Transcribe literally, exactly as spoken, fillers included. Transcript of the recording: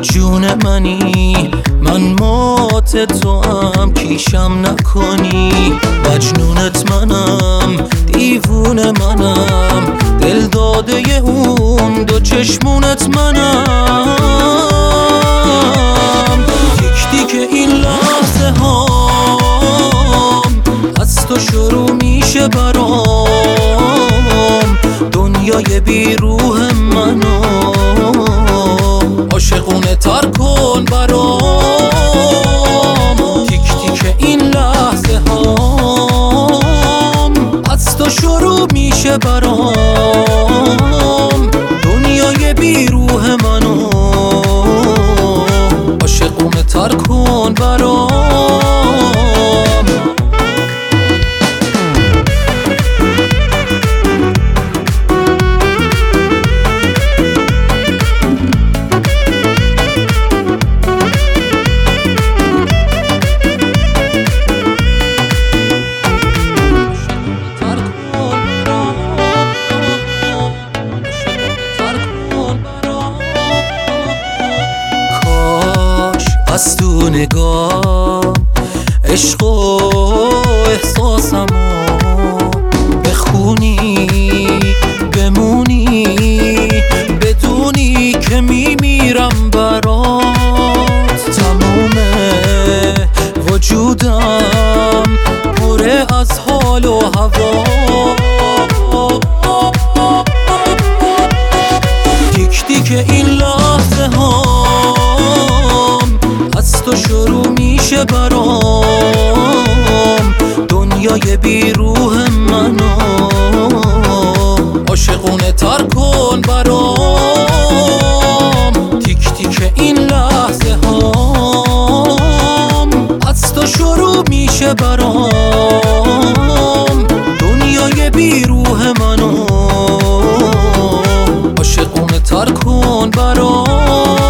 جون منی، من مات تو هم کیشم نکنی. مجنونت منم، دیوون منم، دل داده ی اون دو چشمونت منم. تیک تیک این لحظه هام از تو شروع میشه برام. دنیای بی روح منو عاشقونه تر کن برام. تیک تیک این لحظه هام از تو شروع میشه برام. دنیای بی روح منو عاشقونه تر کن برام. از تو نگاه عشق و احساسمو بخونی بمونی، بدونی که میمیرم برات. تموم وجودم پره از حال و هوا. تیک تیک این لحظه ها از تو شروع میشه برام. دنیای بی روح منو عاشقونه تر کن برام. تیک تیک این لحظه هام از تو شروع میشه برام. دنیای بی روح منو عاشقونه تر کن برام.